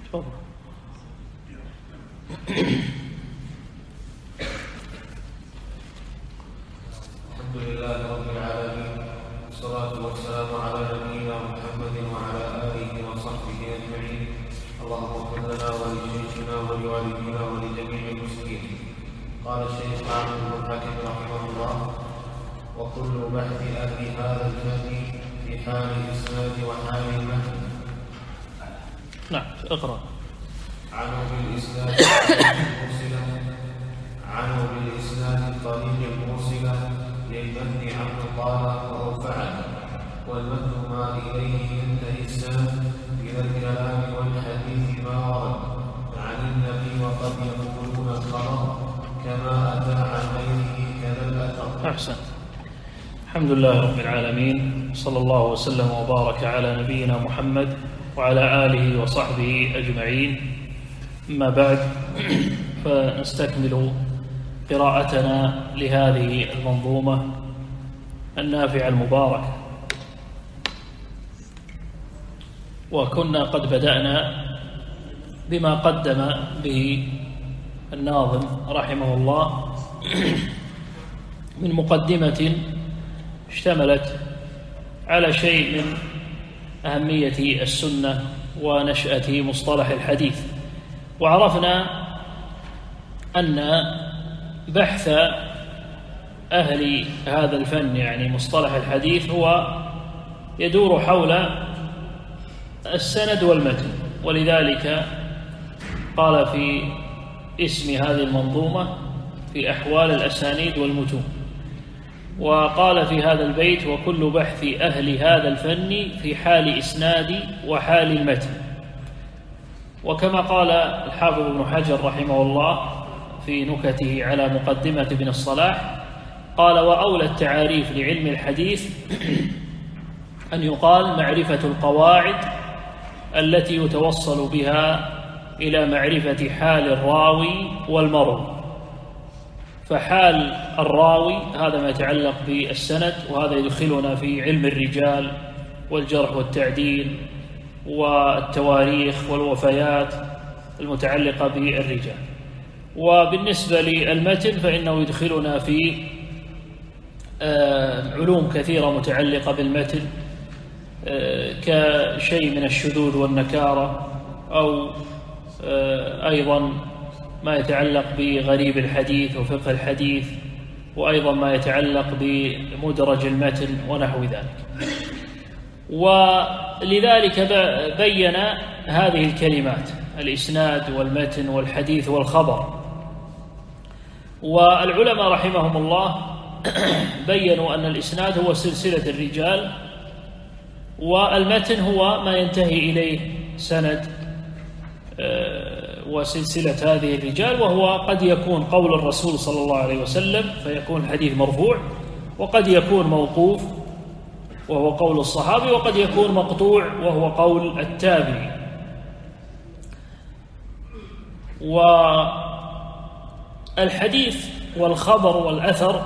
تفضل. الحمد لله رب العالمين، والصلاة والسلام على نبينا محمد وعلى آله وصحبه أجمعين. اللهم اغفر لنا ولشيخنا ولوالدينا ولجميع المسلمين. قال الشيخ عامر بن حكيم رحمه الله: وكل بحث أهل هذا الفن في حال الإسناد وحال المتن. نعم، اقرأ. عنه بالإسناد الطريق الموصلة للمتن عنه قال وهو فعل، والمتن ما إليه ينتهي السند إلى الكلام والحديث ما ورد عن النبي، وقد يقولون الخبر كما أتى عن غيره كذا الأثر. أحسن. الحمد لله رب العالمين، صلى الله وسلم وبارك على نبينا محمد وعلى آله وصحبه أجمعين. أما بعد، فنستكمل قراءتنا لهذه المنظومة النافعة المباركة. وكنا قد بدأنا بما قدم به الناظم رحمه الله من مقدمة اشتملت على شيء من أهمية السنة ونشأة مصطلح الحديث. وعرفنا أن بحث أهل هذا الفن، يعني مصطلح الحديث، هو يدور حول السند والمتن. ولذلك قال في اسم هذه المنظومة في أحوال الأسانيد والمتون، وقال في هذا البيت: وكل بحث أهل هذا الفن في حال إسناد وحال المتن. وكما قال الحافظ ابن حجر رحمه الله في نكته على مقدمة ابن الصلاح، قال: وأولى التعاريف لعلم الحديث أن يقال معرفة القواعد التي يتوصل بها إلى معرفة حال الراوي والمروي. فحال الراوي هذا ما يتعلق بالسند، وهذا يدخلنا في علم الرجال والجرح والتعديل والتواريخ والوفيات المتعلقة بالرجال. وبالنسبة للمتن فإنه يدخلنا في علوم كثيرة متعلقة بالمتن، كشيء من الشذوذ والنكارة، أو أيضا ما يتعلق بغريب الحديث وفقه الحديث، وأيضا ما يتعلق بمدرج المتن ونحو ذلك. ولذلك بين هذه الكلمات: الإسناد والمتن والحديث والخبر. والعلماء رحمهم الله بينوا أن الإسناد هو سلسلة الرجال، والمتن هو ما ينتهي إليه سند وسلسلة هذه الرجال، وهو قد يكون قول الرسول صلى الله عليه وسلم فيكون الحديث مرفوع، وقد يكون موقوف وهو قول الصحابي، وقد يكون مقطوع وهو قول التابعي. والحديث والخبر والأثر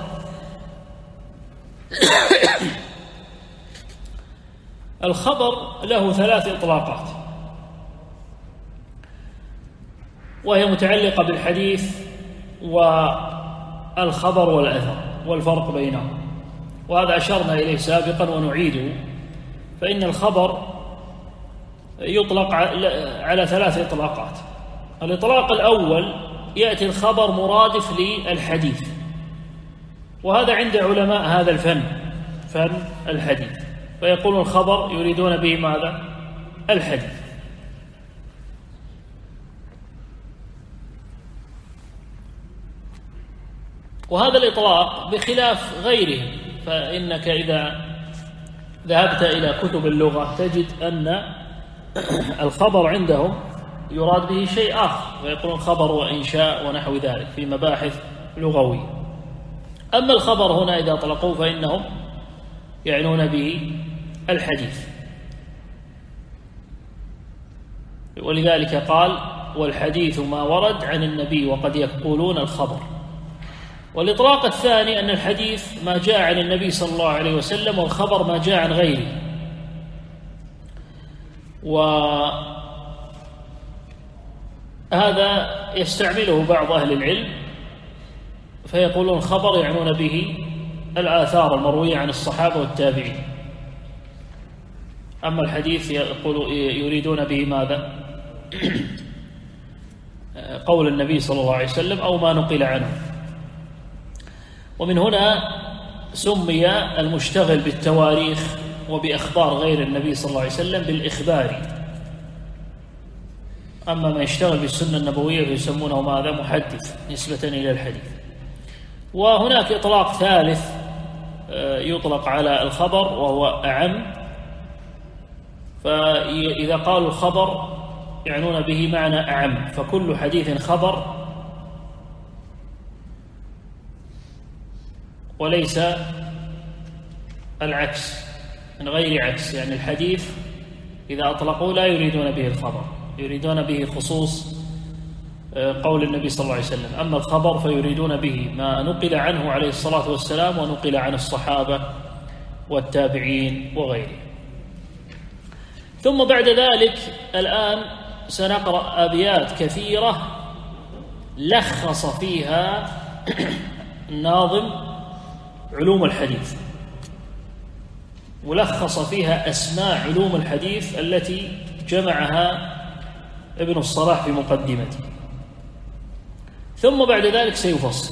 الخبر له 3 إطلاقات، وهي متعلقة بالحديث والخبر والأثر والفرق بينهم، وهذا أشرنا إليه سابقا ونعيده. فإن الخبر يطلق على 3 إطلاقات. الإطلاق الأول يأتي الخبر مرادف للحديث، وهذا عند علماء هذا الفن، فن الحديث، فيقولون الخبر يريدون به ماذا؟ الحديث. وهذا الإطلاق بخلاف غيره، فإنك إذا ذهبت إلى كتب اللغة تجد أن الخبر عندهم يراد به شيء آخر، ويقولون خبر وإنشاء ونحو ذلك في مباحث لغوية. أما الخبر هنا إذا أطلقوه فإنهم يعنون به الحديث. ولذلك قال: والحديث ما ورد عن النبي وقد يقولون الخبر. والإطلاق الثاني أن الحديث ما جاء عن النبي صلى الله عليه وسلم، والخبر ما جاء عن غيره. هذا يستعمله بعض أهل العلم فيقولون خبر يعنون به الآثار المروية عن الصحابة والتابعين. أما الحديث يريدون به ماذا؟ قول النبي صلى الله عليه وسلم أو ما نقل عنه. ومن هنا سمي المشتغل بالتواريخ وبأخبار غير النبي صلى الله عليه وسلم بالإخباري. أما ما يشتغل بالسنة النبوية فيسمونه ماذا؟ محدث نسبة إلى الحديث. وهناك إطلاق ثالث يطلق على الخبر وهو أعم، فإذا قالوا الخبر يعنون به معنى أعم، فكل حديث خبر وليس العكس، من غير عكس. يعني الحديث إذا أطلقوا لا يريدون به الخبر، يريدون به خصوص قول النبي صلى الله عليه وسلم. أما الخبر فيريدون به ما نقل عنه عليه الصلاة والسلام ونقل عن الصحابة والتابعين وغيره. ثم بعد ذلك الآن سنقرأ أبيات كثيرة لخص فيها الناظم علوم الحديث، ولخص فيها أسماء علوم الحديث التي جمعها ابن الصلاح في مقدمته. ثم بعد ذلك سيفصل،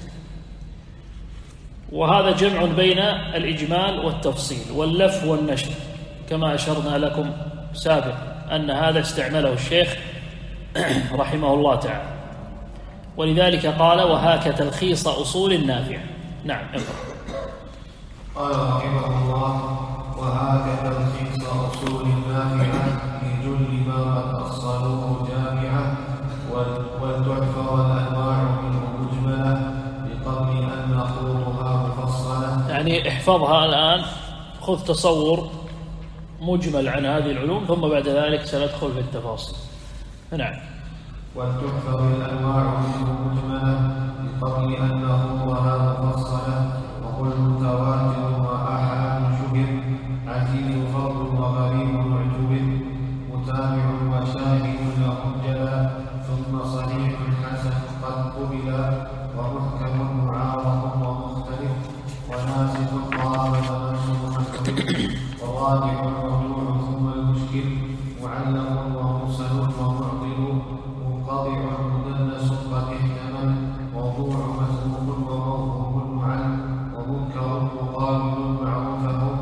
وهذا جمع بين الإجمال والتفصيل واللف والنشر، كما أشرنا لكم سابقا أن هذا استعمله الشيخ رحمه الله تعالى. ولذلك قال وهاك تلخيص أصول نافعة. نعم اقرأ. قال رحمه الله وهاك تلخيص أصول نافعة لجل ما قد أصلوه جامعة والتحفة والأنواع منه مجملة بقبل أن نخوضها مفصلة. يعني احفظها الآن، خذ تصور مجمل عن هذه العلوم، ثم بعد ذلك سندخل في التفاصيل. نعم. والتحفة والأنواع منه مجملة بقبل أن نخوضها مفصلة وكل متواتر وأحد شبه عزيز فرد وغريب معجب متابع وشاهد له جلا ثم صحيح حسن قد قبل ومحكم معارض ومختلف وناسخ قابل منسوخ وواضح موضوع ثم المشكل معلق ومرسل ومعضل منقطع مدنس قد احتمل موضوع مسبوق وموهوب معل ومنكر مقابل معروفه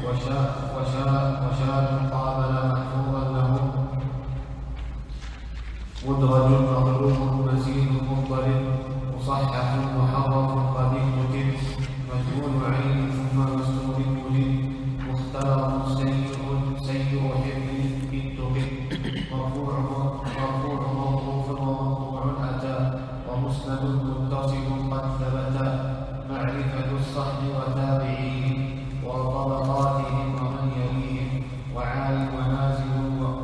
وشاذ قابل محفوظا له مدرج مغلوب مزيد مضطرب مصحح محرف قد كتب مجهول عين ثم مسلوب وجد مختار سيء حفظ اتقن مرفوع موقوف ومقطوع اتى ومسند متصل قد ثبتا معرفة الصحب وتابعيه وطبقاتهم ومن يليهم وعالم منازل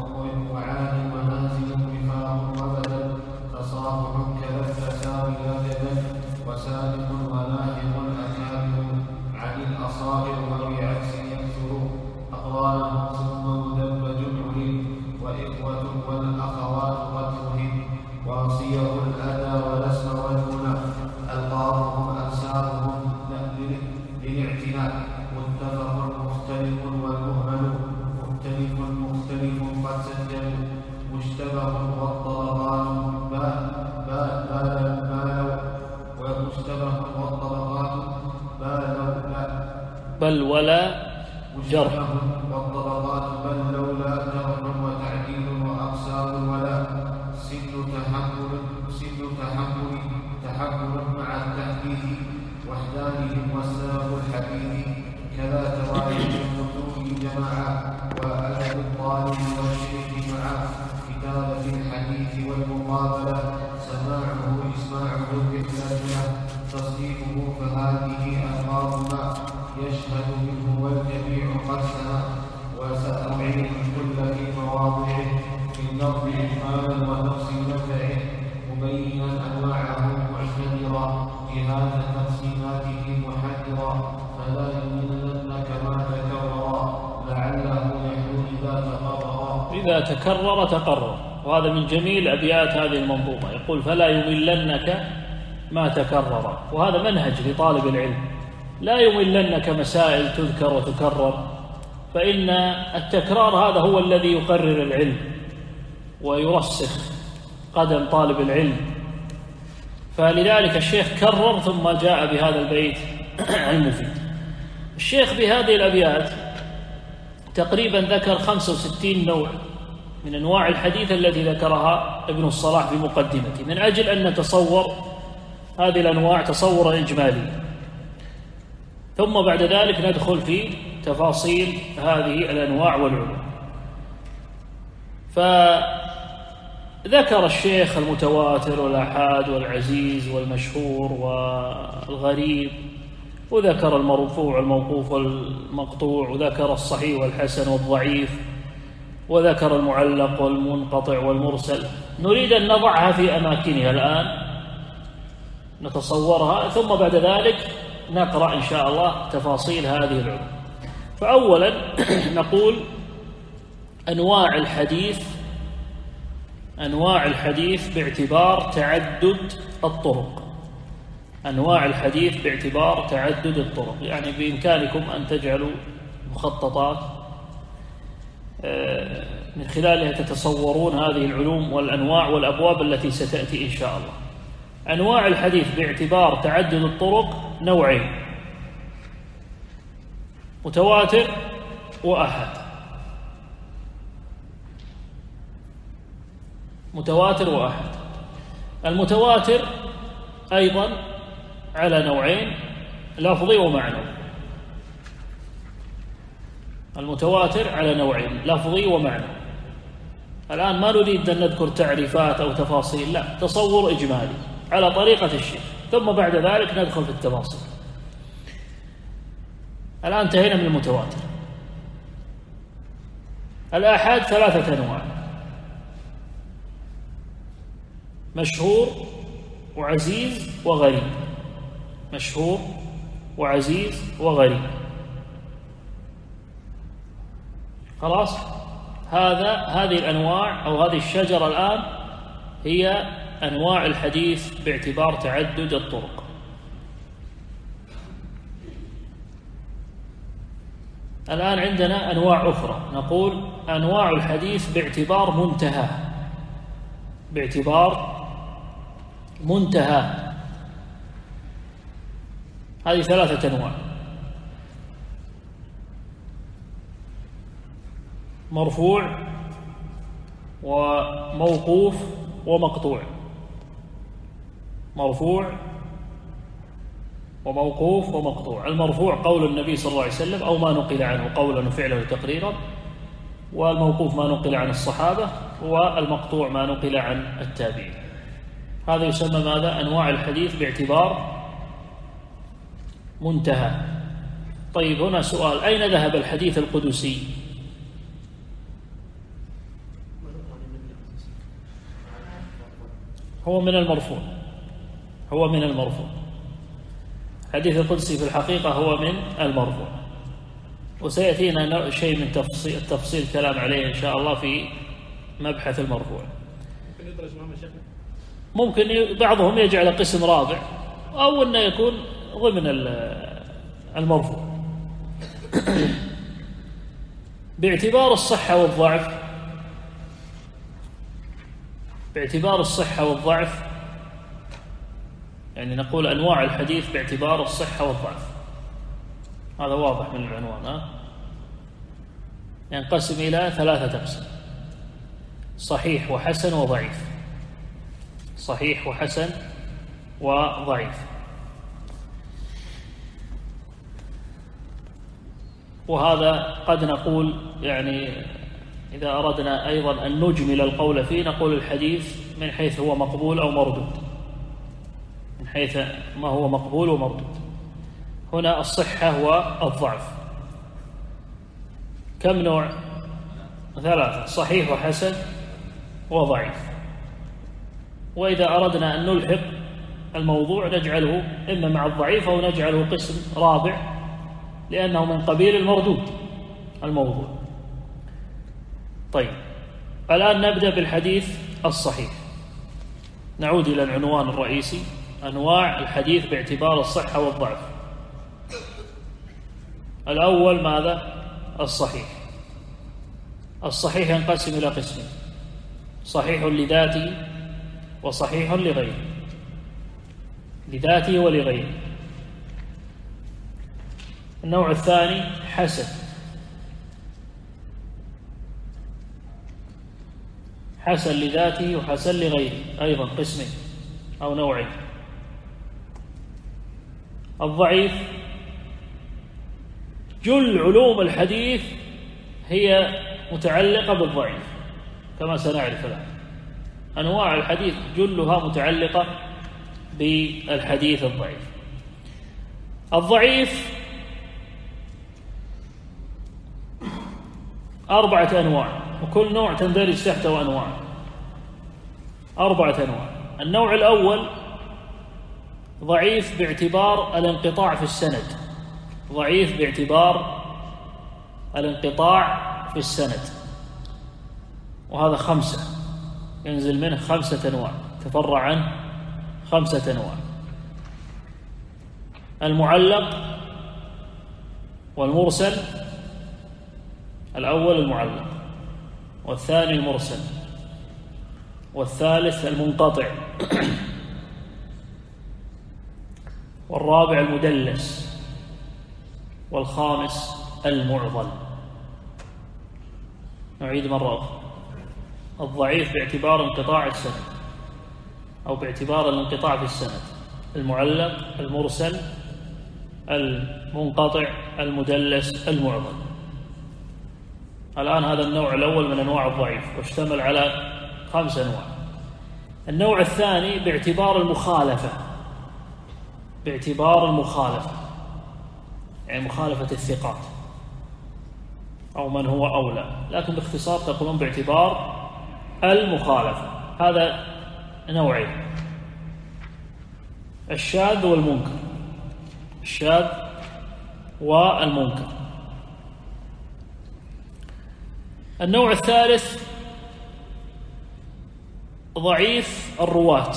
وفاق وبدل تصافح كذا التساوي لا جدل وسابق ولاحق أكابر عن الأصاغر وبعكس يكثر أقرانهم ثم مدبج علم وإخوة والأخوات قد فهم وصيغ الأذى والاسم والمنى ألقابهم أنسابهم للاعتناء متفق مختلف والمهمل مختلف قد سجل مشتبه والطبقات بل ولا جرح والطبقات بل لولا جرح وتعديل وأقسام ولا سن تحمل مع التحديث وحدانهم والسلام الحديث كذا توالي المتون جماعة وأدب الطالب والشيخ معا كتابة الحديث والمقابلة سماعه إسماعه بإحداثنا تصنيفه فهذه ألفاظنا يشهد منه والجميع قد سمع وسأعيد الكل في مواضعه في اللفظ إجمالا وتفصيل نفعه مبينا أنواعه معتبرا جهاز تقسيماته محذرا فلا يملن كما تكرر لعله يحلو إذا تقرر تقرر وهذا من جميل أبيات هذه المنظومة. يقول: فلا يملنك ما تكرر. وهذا منهج لطالب العلم، لا يملنك مسائل تذكر وتكرر، فإن التكرار هذا هو الذي يقرر العلم ويرسخ قدم طالب العلم. فلذلك الشيخ كرر ثم جاء بهذا البيت المفيد. الشيخ بهذه الأبيات تقريبا ذكر 65 نوع من أنواع الحديث التي ذكرها ابن الصلاح في مقدمته، من أجل أن نتصور هذه الأنواع تصورا إجماليا، ثم بعد ذلك ندخل في تفاصيل هذه الأنواع والعلوم. فذكر الشيخ المتواتر والآحاد والعزيز والمشهور والغريب، وذكر المرفوع والموقوف والمقطوع، وذكر الصحيح والحسن والضعيف، وذكر المعلق والمنقطع والمرسل. نريد أن نضعها في أماكنها الآن، نتصورها، ثم بعد ذلك نقرأ إن شاء الله تفاصيل هذه العلوم. فأولا نقول أنواع الحديث باعتبار تعدد الطرق. أنواع الحديث باعتبار تعدد الطرق، يعني بإمكانكم أن تجعلوا مخططات من خلالها تتصورون هذه العلوم والأنواع والأبواب التي ستأتي إن شاء الله. أنواع الحديث باعتبار تعدد الطرق نوعين: متواتر وآحاد. متواتر وآحاد. المتواتر أيضا على نوعين: لفظي ومعنوي. المتواتر على نوعين: لفظي ومعنوي. الآن ما نريد أن نذكر تعريفات أو تفاصيل، لا، تصور إجمالي على طريقة الشيخ، ثم بعد ذلك ندخل في التفاصيل. الآن انتهينا من المتواتر. الآحاد 3 أنواع: مشهور وعزيز وغريب. مشهور وعزيز وغريب. خلاص، هذه الأنواع أو هذه الشجرة الآن هي أنواع الحديث باعتبار تعدد الطرق. الآن عندنا أنواع أخرى، نقول أنواع الحديث باعتبار منتهى. باعتبار منتهى. هذه 3 أنواع: مرفوع وموقوف ومقطوع. مرفوع وموقوف ومقطوع. المرفوع قول النبي صلى الله عليه وسلم أو ما نقل عنه قولا وفعلا وتقريرا، والموقوف ما نقل عن الصحابة، والمقطوع ما نقل عن التابعين. هذا يسمى ماذا؟ أنواع الحديث باعتبار منتهى. طيب، هنا سؤال: أين ذهب الحديث القدسي؟ هو من المرفوع. هو من المرفوع. الحديث القدسي في الحقيقة هو من المرفوع، وسيأتينا شيء من تفصيل كلام عليه إن شاء الله في مبحث المرفوع. ممكن بعضهم يجعل قسم رابع، أو أنه يكون ضمن المرفوع. باعتبار الصحة والضعف. باعتبار الصحة والضعف، يعني نقول أنواع الحديث باعتبار الصحة والضعف. هذا واضح من العنوان. ينقسم إلى 3 أقسام: صحيح وحسن وضعيف. صحيح وحسن وضعيف. وهذا قد نقول، يعني إذا أردنا أيضا أن نجمل القول فيه، نقول الحديث من حيث هو مقبول أو مردود، من حيث ما هو مقبول ومردود. هنا الصحة والضعف كم نوع؟ 3: صحيح وحسن وضعيف. وإذا أردنا أن نلحق الموضوع نجعله إما مع الضعيف أو نجعله قسم رابع، لأنه من قبيل المردود الموضوع. طيب، الآن نبدأ بالحديث الصحيح. نعود إلى العنوان الرئيسي: أنواع الحديث باعتبار الصحة والضعف. الأول ماذا؟ الصحيح. الصحيح ينقسم إلى قسمين: صحيح لذاته وصحيح لغيره، لذاته ولغيره. النوع الثاني حسن، حسن لذاته وحسن لغيره، أيضا قسمين أو نوعين. الضعيف: جل علوم الحديث هي متعلقة بالضعيف كما سنعرف الآن. أنواع الحديث جلها متعلقة بالحديث الضعيف. الضعيف 4 أنواع، وكل نوع تندرج تحته أنواع. 4 أنواع. النوع الأول ضعيف باعتبار الانقطاع في السند، ضعيف باعتبار الانقطاع في السند، وهذا 5، ينزل منه 5 أنواع، تفرع عنه 5 أنواع: المعلق والمرسل. الأول المعلق، والثاني المرسل، والثالث المنقطع، والرابع المدلس، والخامس المعضل. نعيد مرة أخرى: الضعيف باعتبار انقطاع السند أو باعتبار الانقطاع في السند: المعلق، المرسل، المنقطع، المدلس، المعضل. الآن هذا النوع الأول من أنواع الضعيف، واشتمل على 5 أنواع. النوع الثاني باعتبار المخالفة، باعتبار المخالفة، يعني مخالفة الثقات أو من هو أولى، لكن باختصار تقولون باعتبار المخالفة. هذا نوعين: الشاذ والمنكر، الشاذ والمنكر. النوع الثالث ضعيف الرواة،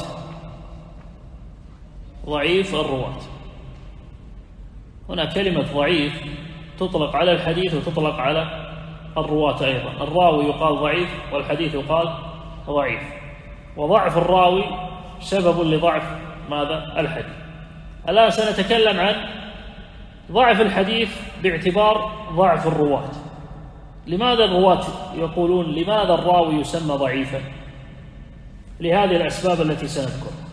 ضعيف الرواة. هنا كلمة ضعيف تطلق على الحديث وتطلق على الرواة أيضا. الراوي يقال ضعيف والحديث يقال ضعيف، وضعف الراوي سبب لضعف ماذا؟ الحديث. الآن سنتكلم عن ضعف الحديث باعتبار ضعف الرواة. لماذا الرواة يقولون لماذا الراوي يسمى ضعيفا؟ لهذه الأسباب التي سنذكرها،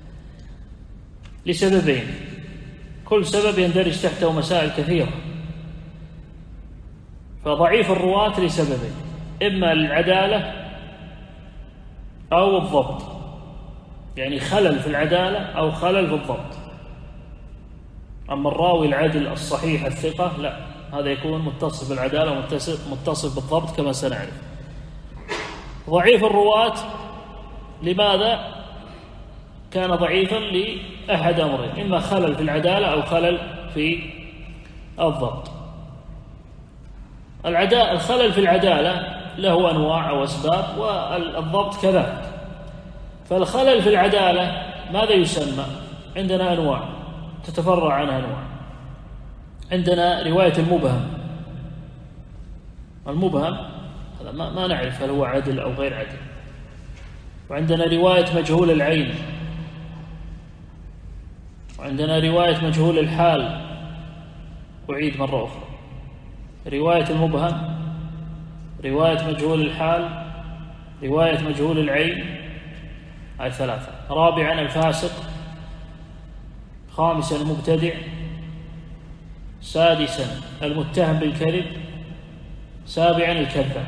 لسببين، كل سبب يندرج تحته مسائل كثيرة. فضعيف الرواة لسببين: إما العدالة أو الضبط، يعني خلل في العدالة أو خلل في الضبط. أما الراوي العدل الصحيح الثقة لا، هذا يكون متصف بالعدالة ومتصف بالضبط كما سنعرف. ضعيف الرواة لماذا كان ضعيفا؟ لأحد أمرين: إما خلل في العدالة أو خلل في الضبط. الخلل في العدالة له أنواع أو أسباب، والضبط كذلك. فالخلل في العدالة ماذا يسمى؟ عندنا أنواع تتفرع عنها أنواع. عندنا رواية المبهم، المبهم هذا ما نعرف هل هو عدل أو غير عدل. وعندنا رواية مجهول العين، وعندنا رواية مجهول الحال. أعيد مرة أخرى: رواية المبهم، رواية مجهول الحال، رواية مجهول العين، هذه 3. رابعا الفاسق، خامسا المبتدع، سادسا المتهم بالكذب، سابعا الكذاب.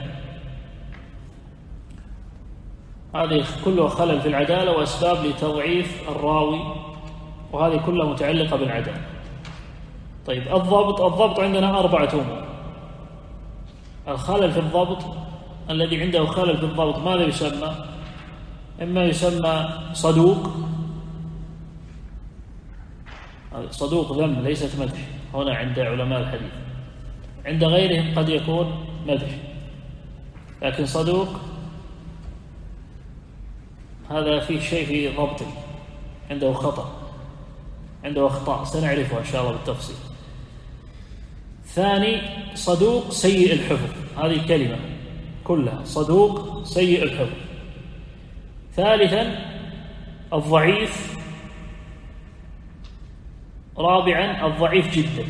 هذه كلها خلل في العدالة وأسباب لتضعيف الراوي، وهذه كلها متعلقة بالعدالة. طيب الضبط عندنا 4 أمور. الخلل في الضبط، الذي عنده خلل في الضبط ماذا يسمى؟ إما يسمى صدوق، صدوق ذم ليست مدح هنا عند علماء الحديث، عند غيرهم قد يكون مدح، لكن صدوق هذا فيه شيء في ضبطه، عنده خطأ، عنده أخطاء سنعرفها إن شاء الله بالتفصيل. ثاني صدوق سيء الحفظ، هذه الكلمة كلها صدوق سيء الحفظ. ثالثا الضعيف. رابعا الضعيف جدا.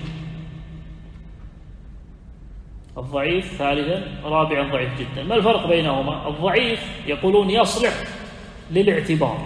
الضعيف ثالثا، رابعا ضعيف جدا. ما الفرق بينهما؟ الضعيف يقولون يصلح للاعتبار،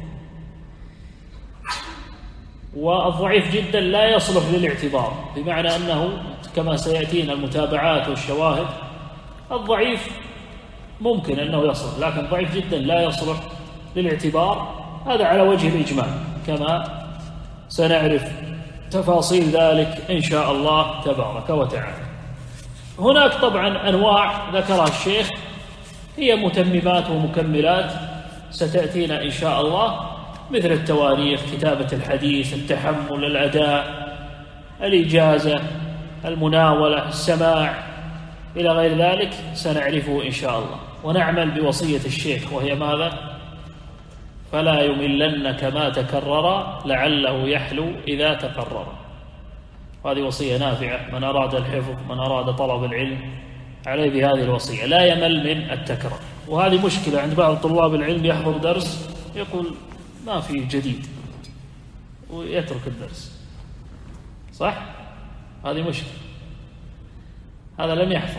والضعيف جدا لا يصلح للاعتبار، بمعنى أنه كما سيأتينا المتابعات والشواهد الضعيف ممكن أنه يصلح، لكن ضعيف جدا لا يصلح للاعتبار. هذا على وجه الإجمال كما سنعرف تفاصيل ذلك إن شاء الله تبارك وتعالى. هناك طبعا أنواع ذكرها الشيخ هي متممات ومكملات ستأتينا إن شاء الله، مثل التواريخ، كتابة الحديث، التحمل، الأداء، الإجازة، المناولة، السماع، إلى غير ذلك سنعرفه إن شاء الله. ونعمل بوصية الشيخ وهي ماذا؟ فلا يملنك ما تكرر لعله يحلو إذا تقرر. هذه وصية نافعة، من أراد الحفظ، من أراد طلب العلم عليه بهذه الوصية، لا يمل من التكرار. وهذه مشكلة عند بعض طلاب العلم، يحضر درس يقول ما في جديد ويترك الدرس، صح؟ هذه مشكلة، هذا لم يحفظ.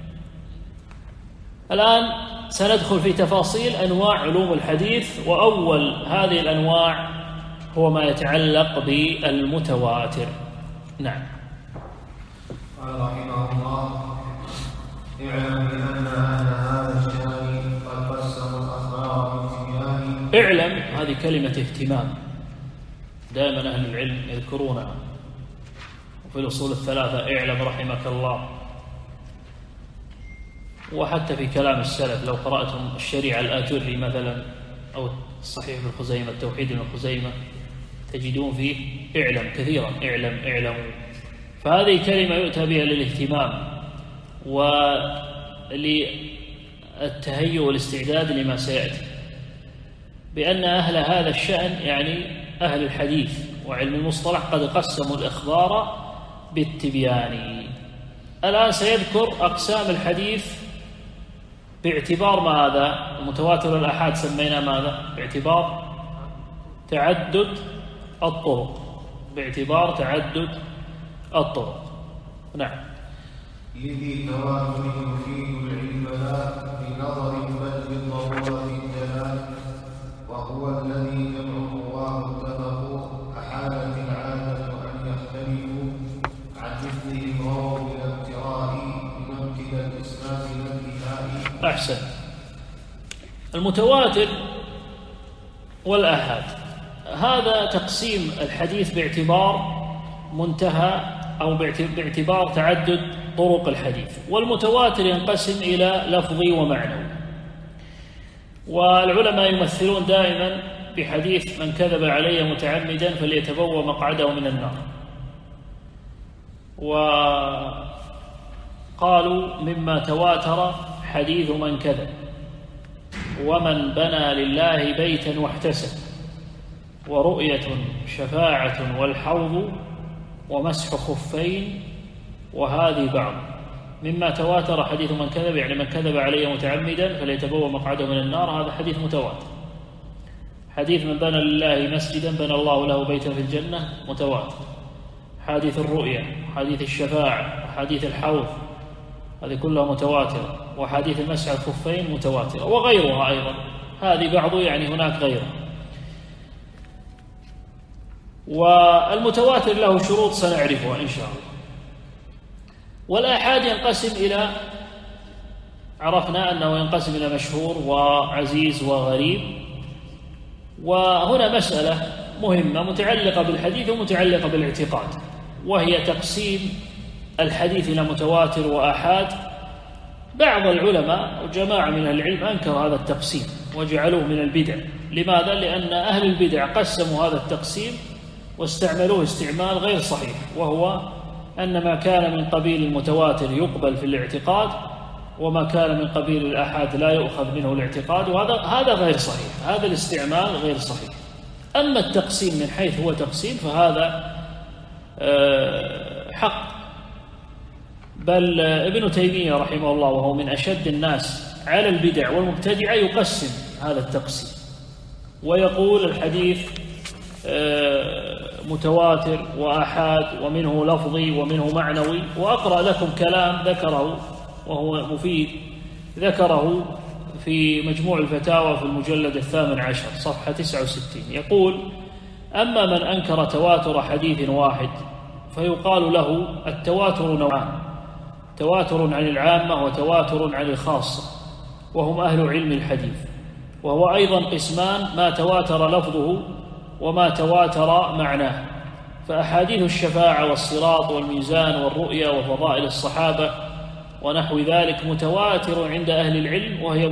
الآن سندخل في تفاصيل أنواع علوم الحديث، وأول هذه الأنواع هو ما يتعلق بالمتواتر. نعم. قال رحمه الله: اعلم بأن أهل هذا الشأن قد قسموا الأخبار بالتبيان. اعلم هذه كلمة اهتمام، دائما أهل العلم يذكرونها، وفي الأصول الثلاثة اعلم رحمك الله. وحتى في كلام السلف لو قرأتم الشريعة الآجري مثلا أو الصحيح ابن خزيمة، التوحيد ابن خزيمة، تجدون فيه اعلم كثيرا، اعلم اعلموا. فهذه كلمة يؤتى بها للاهتمام وللتهيؤ والاستعداد لما سيأتي، بأن أهل هذا الشأن يعني أهل الحديث وعلم المصطلح قد قسموا الإخبار بالتبيان. الآن سيذكر أقسام الحديث باعتبار ماذا؟ المتواتر والآحاد سمينا ماذا؟ باعتبار تعدد الطرق، باعتبار تعدد الطرق. نعم. لذي تواتر يفيد العلم لا بنظر بل بالضرورة الدلال، وهو الذي جمعه واتفقوا أحالت العادة أن يختلفوا عن مثلهم وهو بالابتراء بمبتدى الإسناد الانتهاء. أحسن. المتواتر والآحاد هذا تقسيم الحديث باعتبار منتهى أو باعتبار تعدد طرق الحديث. والمتواتر ينقسم إلى لفظي ومعنوي، والعلماء يمثلون دائما بحديث من كذب علي متعمدا فليتبوأ مقعده من النار. وقالوا مما تواتر حديث من كذب، ومن بنى لله بيتا واحتسب، ورؤية شفاعة والحوض، ومسح خفين، وهذه بعض. مما تواتر حديث من كذب يعني من كذب علي متعمدا فليتبوأ مقعده من النار، هذا حديث متواتر. حديث من بنى لله مسجدا بنى الله له بيتا في الجنة متواتر. حديث الرؤيا، حديث الشفاعة، حديث الحوض، هذه كلها متواترة. وحديث المسح الخفين متواترة، وغيرها أيضا، هذه بعض يعني هناك غيرها. والمتواتر له شروط سنعرفها إن شاء الله. والآحاد ينقسم إلى، عرفنا أنه ينقسم إلى مشهور وعزيز وغريب. وهنا مسألة مهمة متعلقة بالحديث ومتعلقة بالاعتقاد، وهي تقسيم الحديث إلى متواتر وآحاد. بعض العلماء وجماعة من العلم أنكر هذا التقسيم وجعلوه من البدع. لماذا؟ لأن أهل البدع قسموا هذا التقسيم واستعملوه استعمال غير صحيح، وهو أن ما كان من قبيل المتواتر يقبل في الاعتقاد، وما كان من قبيل الآحاد لا يؤخذ منه الاعتقاد، وهذا غير صحيح، هذا الاستعمال غير صحيح. أما التقسيم من حيث هو تقسيم فهذا حق، بل ابن تيمية رحمه الله وهو من أشد الناس على البدع والمبتدعة يقسم هذا التقسيم ويقول الحديث متواتر وآحاد ومنه لفظي ومنه معنوي. وأقرأ لكم كلام ذكره وهو مفيد، ذكره في مجموع الفتاوى في المجلد 18 صفحة 69، يقول: أما من أنكر تواتر حديث واحد فيقال له التواتر نوعان: تواتر عن العامة وتواتر عن الخاصة، وهم أهل علم الحديث. وهو أيضا قسمان: ما تواتر لفظه وما تواتر معناه. فأحاديث الشفاعة والصراط والميزان والرؤيا وفضائل الصحابة ونحو ذلك متواتر عند أهل العلم، وهي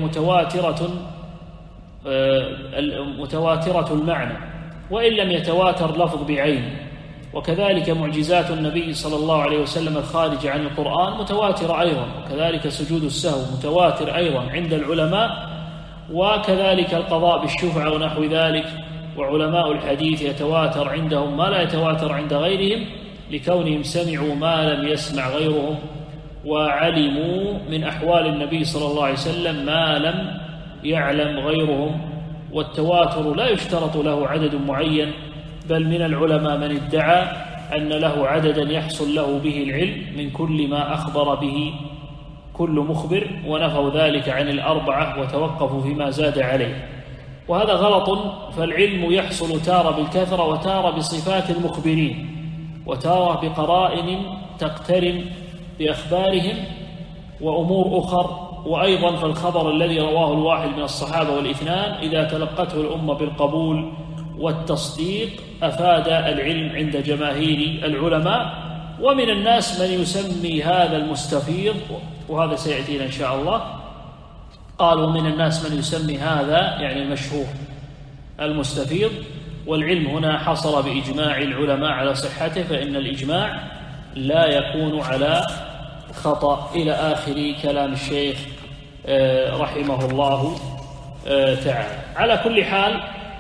متواترة المعنى وإن لم يتواتر لفظ بعين. وكذلك معجزات النبي صلى الله عليه وسلم الخارجة عن القرآن متواترة أيضا، وكذلك سجود السهو متواتر أيضا عند العلماء، وكذلك القضاء بالشفعة ونحو ذلك. وعلماء الحديث يتواتر عندهم ما لا يتواتر عند غيرهم، لكونهم سمعوا ما لم يسمع غيرهم، وعلموا من أحوال النبي صلى الله عليه وسلم ما لم يعلم غيرهم. والتواتر لا يشترط له عدد معين، بل من العلماء من ادعى أن له عددا يحصل له به العلم من كل ما أخبر به كل مخبر، ونفوا ذلك عن الأربعة وتوقفوا فيما زاد عليه، وهذا غلط. فالعلم يحصل تارة بالكثرة وتارة بصفات المخبرين وتارة بقرائن تقترن بأخبارهم وأمور أخر. وأيضا فالخبر الذي رواه الواحد من الصحابة والاثنان إذا تلقته الأمة بالقبول والتصديق أفاد العلم عند جماهير العلماء. ومن الناس من يسمي هذا المستفيض، وهذا سيأتينا إن شاء الله. قال: ومن الناس من يسمي هذا يعني المشهور المستفيض، والعلم هنا حصل بإجماع العلماء على صحته، فإن الإجماع لا يكون على خطأ، إلى آخر كلام الشيخ رحمه الله تعالى. على كل حال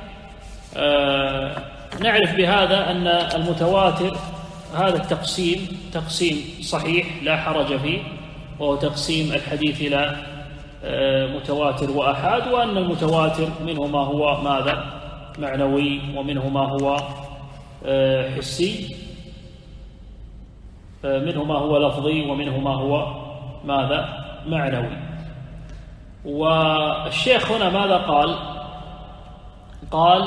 نعرف بهذا أن المتواتر هذا التقسيم تقسيم صحيح لا حرج فيه، وهو تقسيم الحديث إلى متواتر وآحاد، وأن المتواتر منه ما هو ماذا؟ معنوي، ومنه ما هو حسي، منه ما هو لفظي، ومنه ما هو ماذا؟ معنوي. والشيخ هنا ماذا قال؟ قال: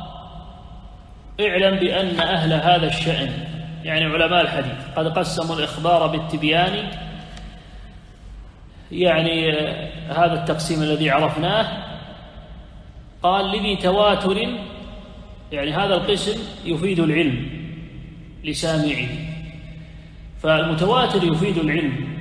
اعلم بأن أهل هذا الشأن، يعني علماء الحديث، قد قسموا الإخبار بالتبيان، يعني هذا التقسيم الذي عرفناه. قال: لذي تواتر، يعني هذا القسم يفيد العلم لسامعه، فالمتواتر يفيد العلم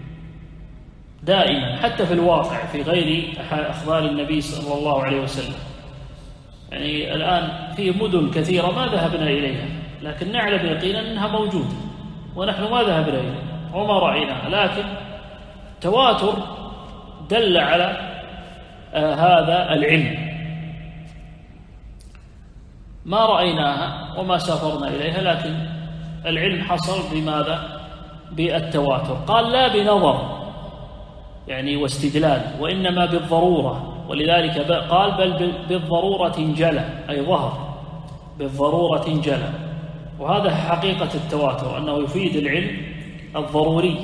دائما حتى في الواقع في غير أخبار النبي صلى الله عليه وسلم. يعني الآن في مدن كثيرة ما ذهبنا إليها، لكن نعلم يقينا أنها موجودة ونحن ما ذهبنا إليها وما رأيناها، لكن تواتر دل على هذا العلم. ما رأيناها وما سافرنا إليها، لكن العلم حصل بماذا؟ بالتواتر. قال: لا بنظر يعني واستدلال، وإنما بالضرورة. ولذلك قال: بل بالضرورة جلى، أي ظهر بالضرورة جلى. وهذا حقيقة التواتر، أنه يفيد العلم الضروري.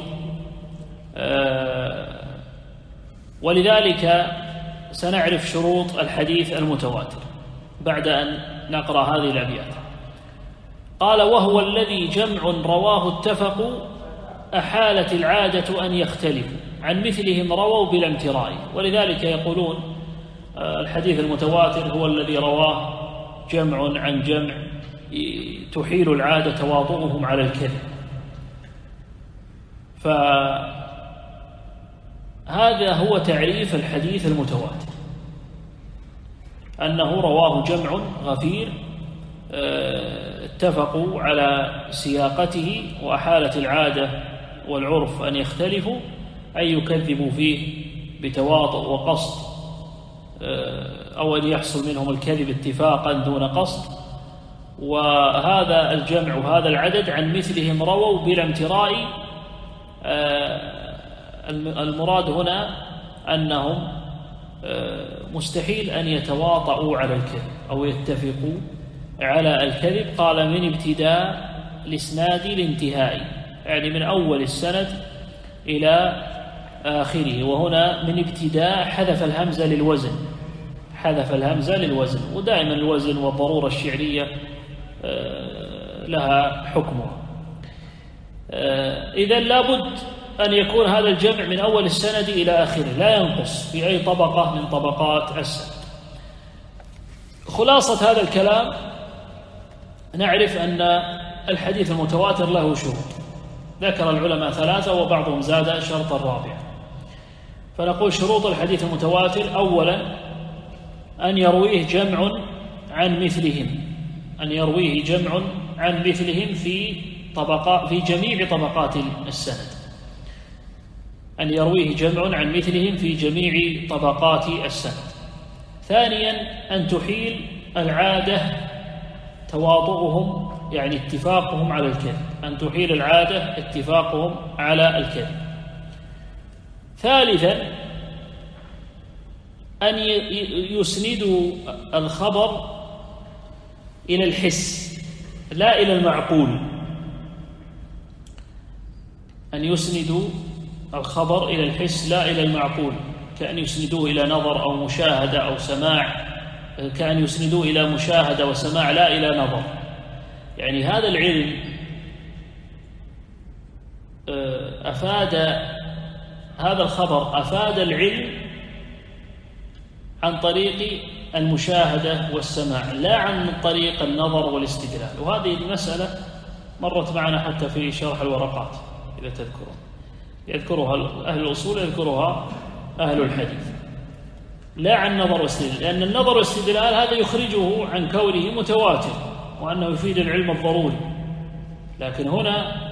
ولذلك سنعرف شروط الحديث المتواتر بعد أن نقرأ هذه الأبيات. قال: وهو الذي جمع رواه اتفقوا، أحالت العادة أن يختلفوا، عن مثلهم رووا بلا امتراء. ولذلك يقولون الحديث المتواتر هو الذي رواه جمع عن جمع، تحيل العادة تواطؤهم على الكذب. فهذا هو تعريف الحديث المتواتر، أنه رواه جمع غفير اتفقوا على سياقته، وأحالت العادة والعرف أن يختلفوا، أن يكذبوا فيه بتواطؤ وقصد، أو أن يحصل منهم الكذب اتفاقا دون قصد. وهذا الجمع وهذا العدد عن مثلهم رووا بلا امتراء. المراد هنا أنهم مستحيل أن يتواطؤوا على الكذب أو يتفقوا على الكذب. قال من ابتداء الإسناد لانتهائي، يعني من أول السند إلى آخره. وهنا من ابتداء حذف الهمزة للوزن، حذف الهمزة للوزن، ودائما الوزن والضرورة الشعرية لها حكمها. إذن لابد أن يكون هذا الجمع من أول السند إلى آخره، لا ينقص في أي طبقة من طبقات السند. خلاصة هذا الكلام نعرف أن الحديث المتواتر له شروط، ذكر العلماء 3 وبعضهم زاد شرطا رابعا. فنقول شروط الحديث المتواتر: أولا أن يرويه جمع عن مثلهم، أن يرويه جمع عن مثلهم في جميع طبقات السند، أن يرويه جمع عن مثلهم في جميع طبقات السند. ثانيا أن تحيل العادة تواطؤهم، يعني اتفاقهم على الكذب، أن تحيل العادة اتفاقهم على الكذب. ثالثا أن يسندوا الخبر إلى الحس لا إلى المعقول، أن يسندوا الخبر إلى الحس لا إلى المعقول، كأن يسندوه إلى نظر أو مشاهدة أو سماع، كأن يسندوه إلى مشاهدة وسماع لا إلى نظر. يعني هذا العلم هذا الخبر أفاد العلم عن طريق المشاهدة والسماع، لا عن طريق النظر والاستدلال. وهذه المسألة مرت معنا حتى في شرح الورقات إذا تذكرون، يذكرها أهل الأصول، يذكرها أهل الحديث، لا عن نظر واستدلال، لأن النظر والاستدلال هذا يخرجه عن كونه متواتر وأنه يفيد العلم الضروري. لكن هنا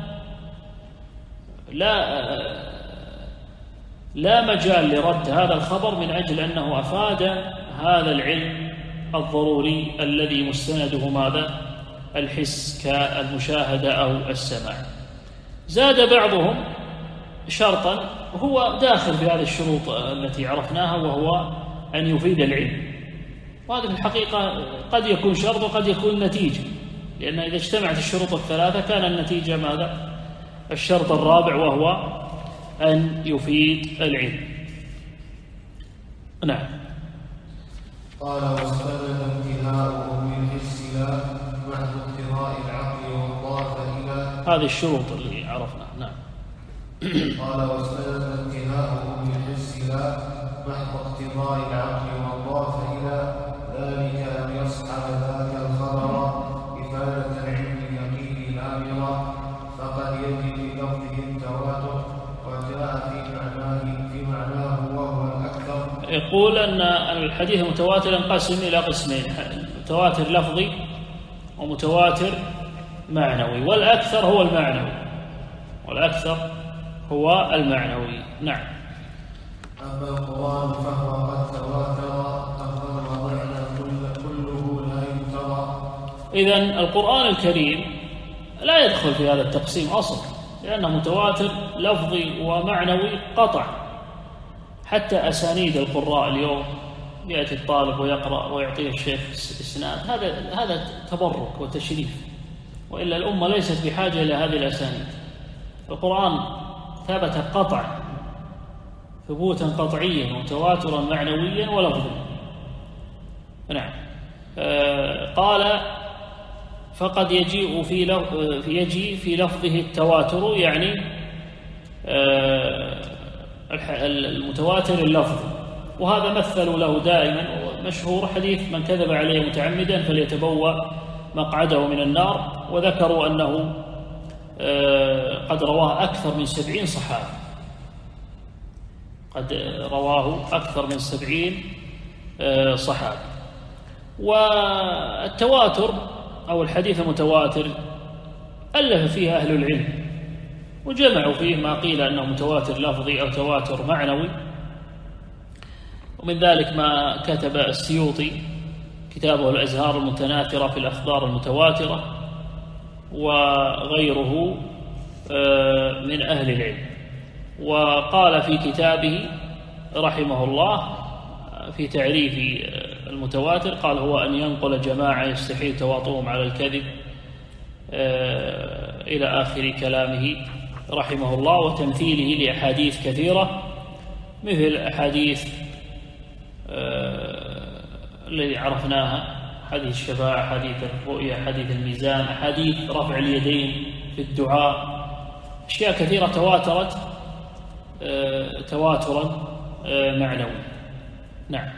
لا مجال لرد هذا الخبر من أجل أنه أفاد هذا العلم الضروري الذي مستنده ماذا؟ الحس كالمشاهدة أو السماع. زاد بعضهم شرطا هو داخل في هذه الشروط التي عرفناها، وهو أن يفيد العلم. وهذا في الحقيقة قد يكون شرط وقد يكون نتيجة، لأن إذا اجتمعت الشروط الثلاثة كان النتيجة ماذا؟ الشرط الرابع، وهو أن يفيد العلم. نعم. قال: واستند انتهاؤه بالحس لا بعد اقتضاء العقل والضاف إلى. هذه الشروط اللي عرفناها. نعم. قال: واستند انتهاؤه بالحس لا بعد اقتضاء العقل والضاف إلى ذلك أن يصحب ذاك الخبر إفادة العلم اليقين الآمرة، فقد يجد لفظه التواتر وجاء في معناه وهو الأكثر. يقول أن الحديث المتواتر ينقسم إلى قسمين: متواتر لفظي ومتواتر معنوي، والأكثر هو المعنوي، والأكثر هو المعنوي. نعم. أما القرآن فهو قد تواتر تقدم معنى كله لا يترى. إذن القرآن الكريم لا يدخل في هذا التقسيم أصلا، لأنه متواتر لفظي ومعنوي قطع. حتى أسانيد القراء اليوم يأتي الطالب ويقرأ ويعطيه الشيخ إسناد، هذا تبرك وتشريف، وإلا الأمة ليست بحاجة إلى هذه الأسانيد. القرآن ثبت قطع، ثبوتا قطعيا وتواترا معنويا ولفظيا. نعم. قال: فقد يجيء في لفظه التواتر، يعني المتواتر اللفظي. وهذا مثلوا له دائما، مشهور حديث: من كذب عليه متعمدا فليتبوأ مقعده من النار. وذكروا أنه قد رواه أكثر من 70 صحابي، قد رواه أكثر من 70 صحابي. والتواتر أو الحديث المتواتر ألف فيه أهل العلم، وجمعوا فيه ما قيل أنه متواتر لفظي أو تواتر معنوي. ومن ذلك ما كتب السيوطي كتابه الأزهار المتناثرة في الأخبار المتواترة، وغيره من أهل العلم. وقال في كتابه رحمه الله في تعريف المتواتر، قال هو أن ينقل جماعة يستحيل تواطؤهم على الكذب إلى آخر كلامه رحمه الله، وتمثيله لأحاديث كثيرة مثل أحاديث الذي عرفناها، حديث الشفاعة، حديث الرؤية، حديث الميزان، حديث رفع اليدين في الدعاء، أشياء كثيرة تواترت تواترا معنوي. نعم.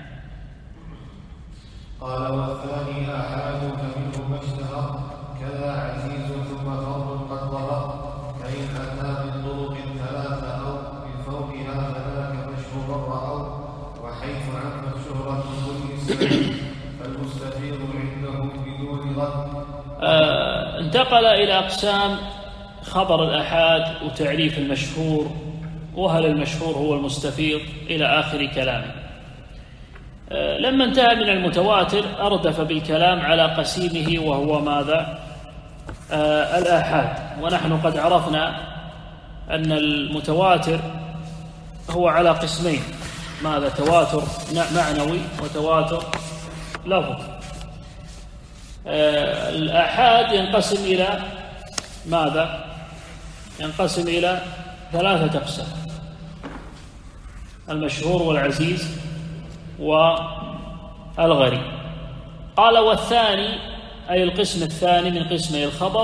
قال والثاني آحاد فمنه ما اشتهر كذا عزيز ثم فرد قد ظهر، فإن أتى من طرق ثلاثة أو من فوقها فذاك مشهورا رأوا، وحيث عمت شهرة كل اسم فالمستفيض عندهم بدون رد. انتقل إلى أقسام خبر الآحاد وتعريف المشهور، وهل المشهور هو المستفيض إلى آخر كلامه. لما انتهى من المتواتر أردف بالكلام على قسيمه وهو ماذا؟ الآحاد. ونحن قد عرفنا أن المتواتر هو على قسمين، ماذا؟ تواتر معنوي وتواتر لفظي. الآحاد ينقسم إلى ماذا؟ ينقسم إلى ثلاثة أقسام: المشهور والعزيز والغريب. قال والثاني أي القسم الثاني من قسمي الخبر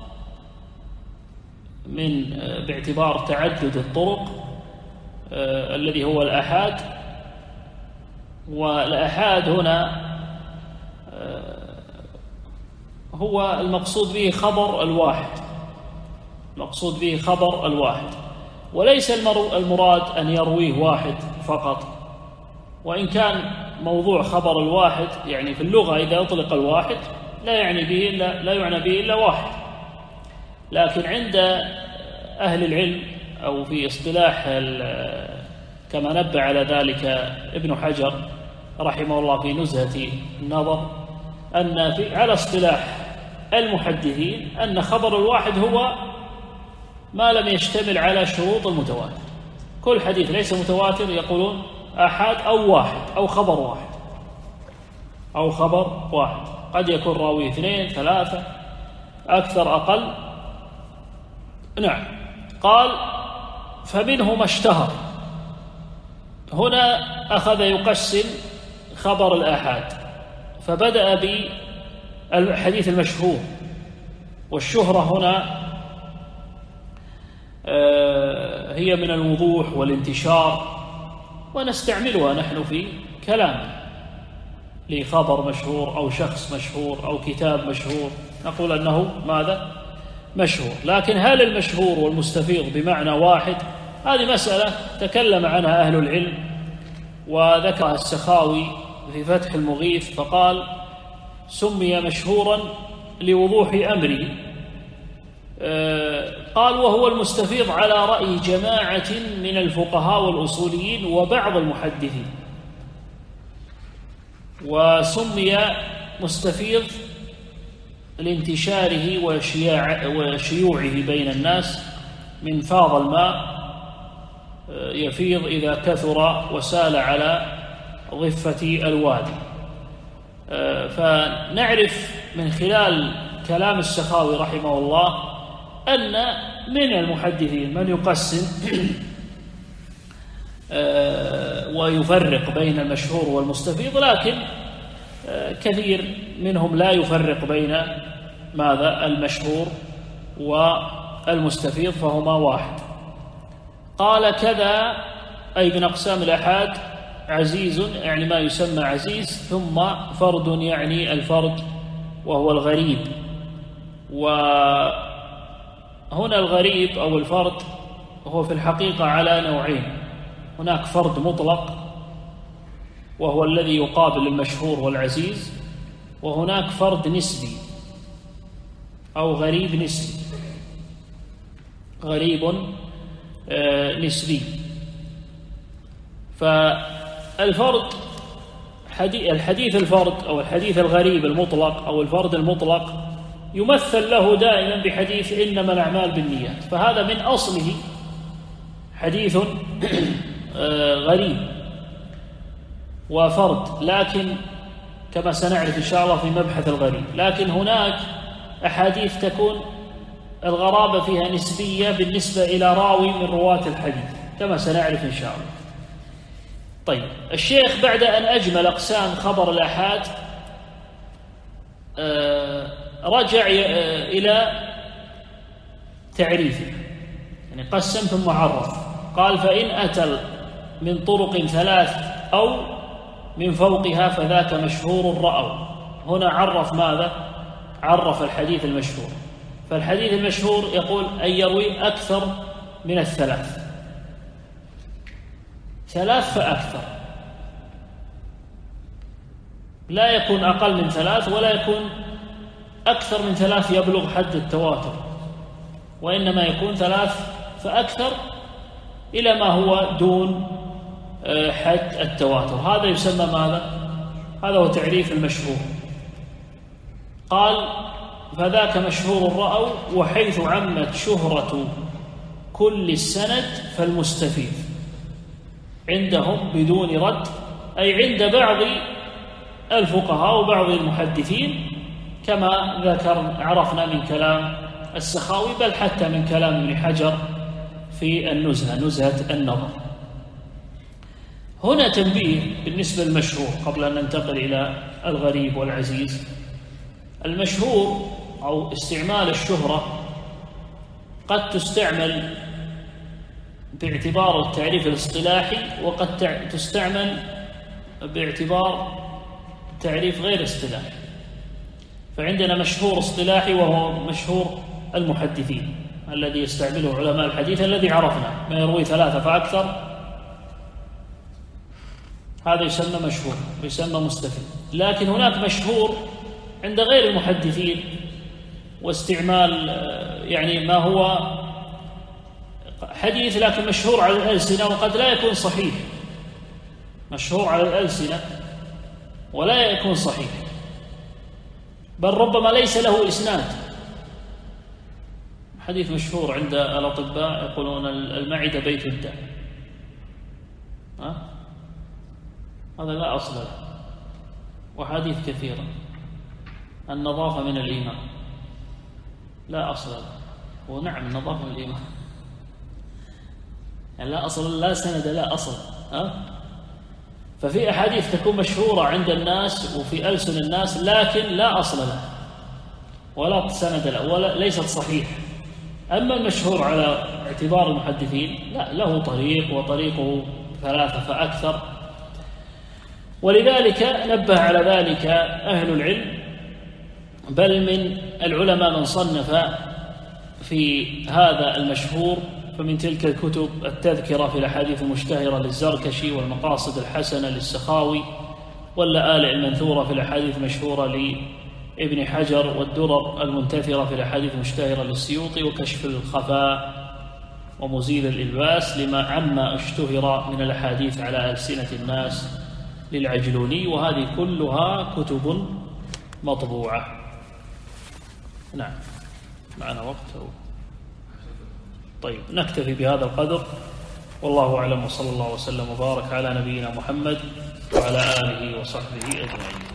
من باعتبار تعدد الطرق الذي هو الآحاد. والآحاد هنا هو المقصود به خبر الواحد، المقصود به خبر الواحد، وليس المراد أن يرويه واحد فقط. وإن كان موضوع خبر الواحد يعني في اللغة إذا أطلق الواحد لا يعني به إلا واحد، لكن عند أهل العلم أو في اصطلاح كما نبه على ذلك ابن حجر رحمه الله في نزهة النظر، أن على اصطلاح المحدثين أن خبر الواحد هو ما لم يشتمل على شروط المتواتر. كل حديث ليس متواتر يقولون آحاد أو واحد أو خبر واحد أو خبر واحد، قد يكون راوي 2 3 أكثر أقل. نعم. قال فمنه ما اشتهر. هنا أخذ يقسم خبر الآحاد، فبدأ بالحديث المشهور، والشهرة هنا هي من الوضوح والانتشار، ونستعملها نحن في كلامنا لخبر مشهور أو شخص مشهور أو كتاب مشهور، نقول أنه ماذا؟ مشهور. لكن هل المشهور والمستفيض بمعنى واحد؟ هذه مسألة تكلم عنها أهل العلم، وذكرها السخاوي في فتح المغيث فقال سمي مشهورا لوضوح أمره. قال وهو المستفيض على رأي جماعة من الفقهاء والأصوليين وبعض المحدثين. وسمي مستفيض لانتشاره وشيوعه بين الناس، من فاض الماء يفيض إذا كثر وسال على ضفة الوادي. فنعرف من خلال كلام السخاوي رحمه الله أن من المحدثين من يقسم ويفرق بين المشهور والمستفيض، لكن كثير منهم لا يفرق بين ماذا؟ المشهور والمستفيض، فهما واحد. قال كذا أي من أقسام الآحاد عزيز يعني ما يسمى عزيز، ثم فرد يعني الفرد وهو الغريب. وهنا الغريب أو الفرد هو في الحقيقة على نوعين: هناك فرد مطلق وهو الذي يقابل المشهور والعزيز، وهناك فرد نسبي أو غريب نسبي. غريب نسبي. فالفرد الحديث الفرد أو الحديث الغريب المطلق أو الفرد المطلق يمثل له دائما بحديث إنما الأعمال بالنيات، فهذا من أصله حديث غريب وفرد، لكن كما سنعرف إن شاء الله في مبحث الغريب، لكن هناك أحاديث تكون الغرابة فيها نسبية بالنسبة إلى راوي من رواة الحديث كما سنعرف إن شاء الله. طيب، الشيخ بعد أن أجمل أقسام خبر الآحاد رجع إلى تعريفه، يعني قسم ثم عرف، قال فإن أتى من طرق 3 أو من فوقها فذاك مشهور رأوا. هنا عرف ماذا؟ عرف الحديث المشهور. فالحديث المشهور يقول أن يروي أكثر من 3 فأكثر، لا يكون أقل من 3 ولا يكون أكثر من 3 يبلغ حد التواتر، وإنما يكون 3 فأكثر إلى ما هو دون حد التواتر. هذا يسمى ماذا؟ هذا هو تعريف المشهور. قال فذاك مشهور رأوا، وحيث عمت شهرة كل السند فالمستفيد عندهم بدون رد، أي عند بعض الفقهاء وبعض المحدثين كما عرفنا من كلام السخاوي، بل حتى من كلام ابن حجر في النزهة، نزهة النظر. هنا تنبيه بالنسبة للمشهور قبل أن ننتقل إلى الغريب والعزيز. المشهور أو استعمال الشهرة قد تستعمل باعتبار التعريف الاصطلاحي، وقد تستعمل باعتبار تعريف غير اصطلاحي. فعندنا مشهور اصطلاحي وهو مشهور المحدثين الذي يستعمله علماء الحديث الذي عرفنا، ما يروي 3 فأكثر، هذا يسمى مشهور ويسمى مستفيد. لكن هناك مشهور عند غير المحدثين، واستعمال يعني ما هو حديث لكن مشهور على الألسنة وقد لا يكون صحيح، مشهور على الألسنة ولا يكون صحيح، بل ربما ليس له إسناد. حديث مشهور عند الأطباء يقولون المعدة بيت الداء، هذا لا أصل له. وحديث كثيرة النظافة من الإيمان، لا أصل له. ونعم النظافة من الإيمان، يعني لا أصل، لا سند، لا أصل. ففي أحاديث تكون مشهورة عند الناس وفي ألسن الناس لكن لا أصل له ولا سند له ولا ليست صحيح. أما المشهور على اعتبار المحدثين لا، له طريق وطريقه 3 فأكثر. ولذلك نبه على ذلك أهل العلم، بل من العلماء من صنف في هذا المشهور. فمن تلك الكتب التذكرة في الأحاديث المشتهرة للزركشي، والمقاصد الحسنة للسخاوي، واللآلئ المنثورة في الأحاديث المشهورة لابن حجر، والدرر المنتثرة في الأحاديث المشتهرة للسيوطي، وكشف الخفاء ومزيل الإلباس لما عما اشتهر من الأحاديث على ألسنة الناس للعجلوني. وهذه كلها كتب مطبوعة. نعم، معنا وقت طيب، نكتفي بهذا القدر، والله أعلم، وصلى الله وسلم وبارك على نبينا محمد وعلى آله وصحبه أجمعين.